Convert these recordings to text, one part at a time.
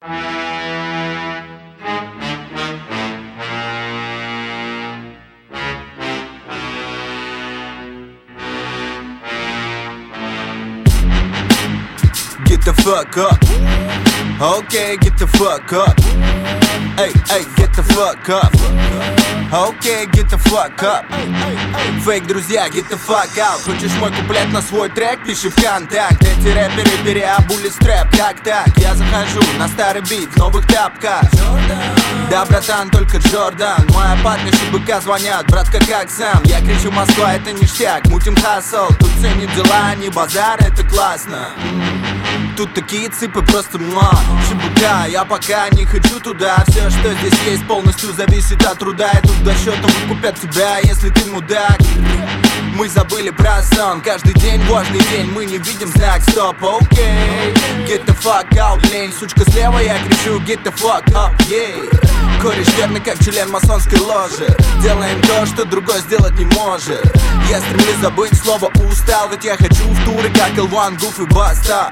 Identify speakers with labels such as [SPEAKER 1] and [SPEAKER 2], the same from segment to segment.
[SPEAKER 1] Get the fuck up. Okay, get the fuck up. Эй, эй, get the fuck up. Okay, get the fuck up. Фейк, друзья, get the fuck out. Хочешь мой куплет на свой трек? Пиши ВКонтакт. Эти рэперы переобули стрэп. Как так? Я захожу на старый бит в новых тапках. Да, братан, только Джордан. Моя партнерша быка звонят. Братка, как сам? Я кричу: Москва, это ништяк. Мутим хасл, тут ценят дела, не базар, это классно. Тут такие цыпы, просто ШБК, я пока не хочу туда. Все, что здесь есть, полностью зависит от труда. И тут до счета выкупят тебя, если ты мудак. Мы забыли про сон, каждый день важный день. Мы не видим знак стоп, окей. Get the fuck out, лень, сучка слева, я кричу get the fuck up, yeah. Кореш верный, как член масонской ложи. Делаем то, что другой сделать не может. Я стремлюсь забыть слово устал, ведь я хочу в туры, как L1, Goof и Баста.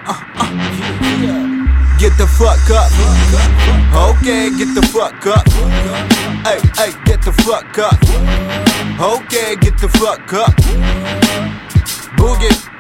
[SPEAKER 1] Get the fuck up. Okay, get the fuck up. Эй, эй, get the fuck up. Okay, get the fuck up. Boogie.